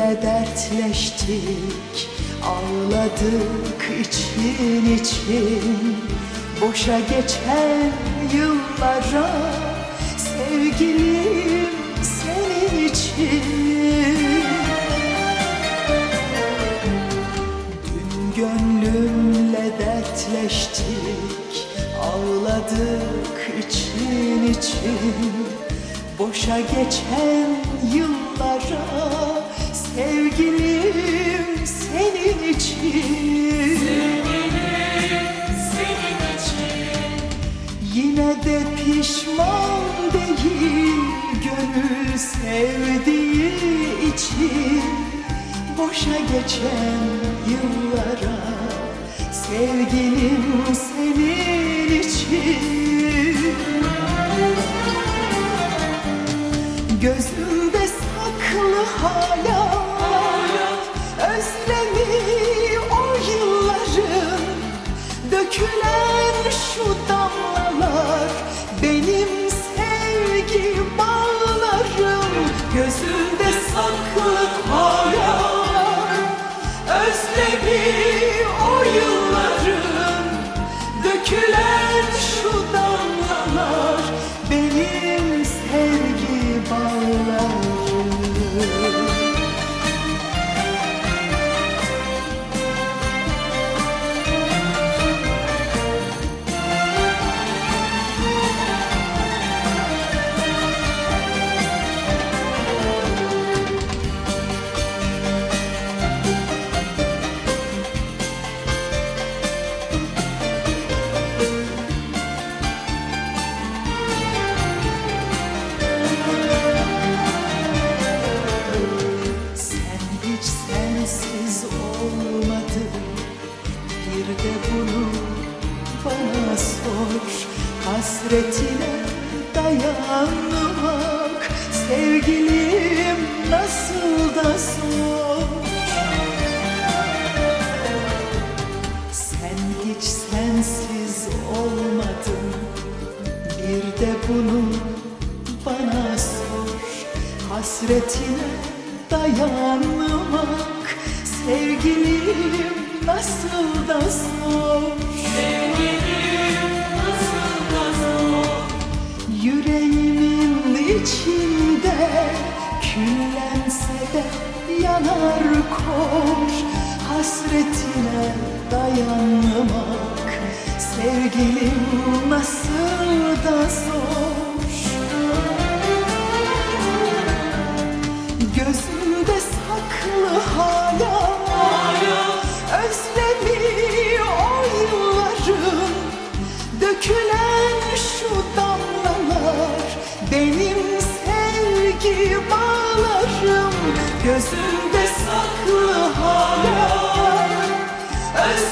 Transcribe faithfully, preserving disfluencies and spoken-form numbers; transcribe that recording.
Gönlümle dertleştik, ağladık için için. Boşa geçen yıllara sevgilim senin için. Dün gönlümle dertleştik, ağladık için için. Boşa geçen yıllara sevgilim senin için. Sevgilim senin için. Yine de pişman değil gönül sevdiği için. Boşa geçen yıllara sevgilim senin için. Gözümde saklı hala özlemi o yılların. Dökülen şu damlalar benim sevgi bağlarım. Gözümde saklı hala özlemi o yılların. Dökülen şu damlalar benim sevgi bağlarım. Bir de bunu bana sor. Hasretine dayanmak sevgilim nasıl da zor. Sen hiç sensiz olmadın. Bir de bunu bana sor. Hasretine dayanmak sevgilim nasıl da zor. Sevgilim nasıl da zor. Yüreğimin içinde küllense de yanar kor. Hasretine dayanmak sevgilim nasıl da zor. Gözümde saklı hala özlemi o yılların. Dökülen şu damlalar benim sevgi bağlarım. Gözümde saklı hala